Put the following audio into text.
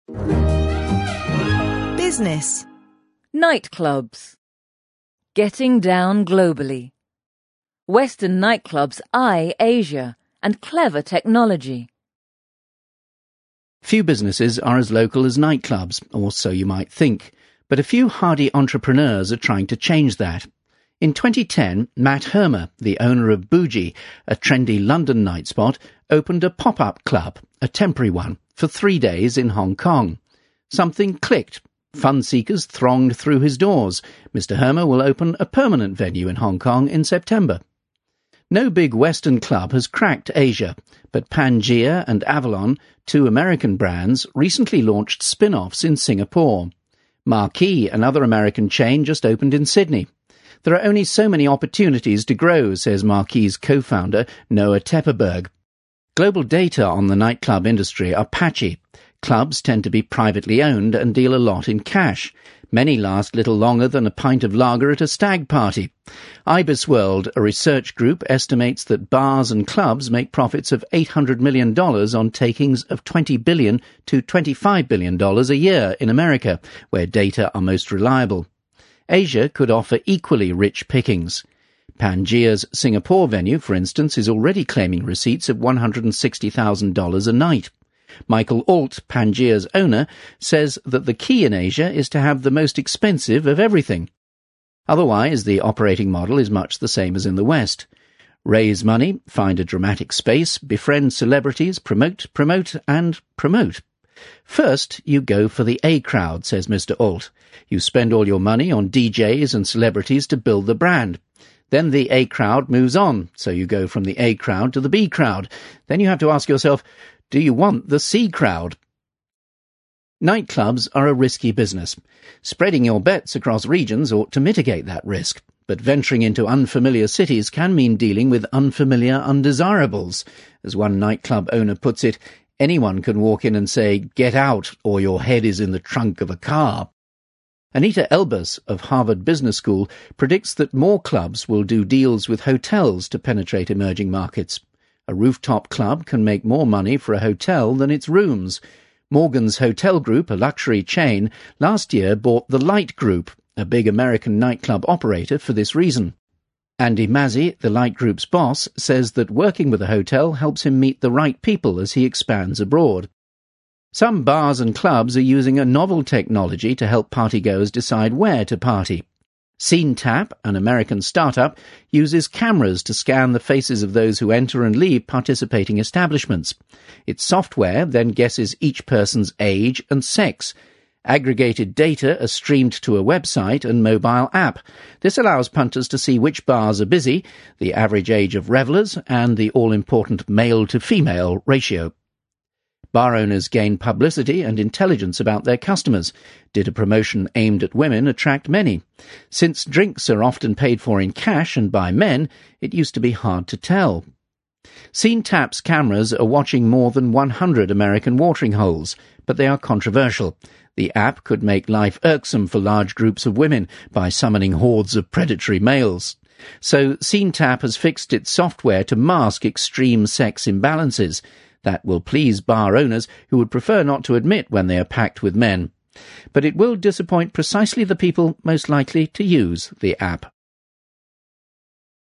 Business. Nightclubs. Getting down globally. Western nightclubs eye Asia and clever technology. Few businesses are as local as nightclubs, or so you might think, but a few hardy entrepreneurs are trying to change that. In 2010, Matt Hermer, the owner of Bougie, a trendy London night spot, opened a pop-up club, a temporary one, for 3 days in Hong Kong. Something clicked. Fun seekers thronged through his doors. Mr. Hermer will open a permanent venue in Hong Kong in September. No big Western club has cracked Asia, but Pangaea and Avalon, two American brands, recently launched spin-offs in Singapore. Marquee, another American chain, just opened in Sydney. There are only so many opportunities to grow, says Marquee's co-founder, Noah Tepperberg. Global data on the nightclub industry are patchy. Clubs tend to be privately owned and deal a lot in cash. Many last little longer than a pint of lager at a stag party. IBISWorld, a research group, estimates that bars and clubs make profits of $800 million on takings of $20 billion to $25 billion a year in America, where data are most reliable. Asia could offer equally rich pickings. Pangaea's Singapore venue, for instance, is already claiming receipts of $160,000 a night. Michael Alt, Pangaea's owner, says that the key in Asia is to have the most expensive of everything. Otherwise, the operating model is much the same as in the West. Raise money, find a dramatic space, befriend celebrities, promote, and promote. First, you go for the A crowd, says Mr. Alt. You spend all your money on DJs and celebrities to build the brand. Then the A crowd moves on, so you go from the A crowd to the B crowd. Then you have to ask yourself, do you want the C crowd? Nightclubs are a risky business. Spreading your bets across regions ought to mitigate that risk, but venturing into unfamiliar cities can mean dealing with unfamiliar undesirables. As one nightclub owner puts it, anyone can walk in and say, "Get out, or your head is in the trunk of a car." Anita Elbers of Harvard Business School predicts that more clubs will do deals with hotels to penetrate emerging markets. A rooftop club can make more money for a hotel than its rooms. Morgan's Hotel Group, a luxury chain, last year bought the Light Group, a big American nightclub operator, for this reason. Andy Mazzi, the Light Group's boss, says that working with a hotel helps him meet the right people as he expands abroad. Some bars and clubs are using a novel technology to help partygoers decide where to party. SceneTap, an American startup, uses cameras to scan the faces of those who enter and leave participating establishments. Its software then guesses each person's age and sex. Aggregated data are streamed to a website and mobile app. This allows punters to see which bars are busy, the average age of revellers, and the all-important male-to-female ratio. Bar owners gain publicity and intelligence about their customers. Did a promotion aimed at women attract many? Since drinks are often paid for in cash and by men, it used to be hard to tell. SceneTap's cameras are watching more than 100 American watering holes, but they are controversial. The app could make life irksome for large groups of women by summoning hordes of predatory males. So SceneTap has fixed its software to mask extreme sex imbalances. That will please bar owners who would prefer not to admit when they are packed with men. But it will disappoint precisely the people most likely to use the app.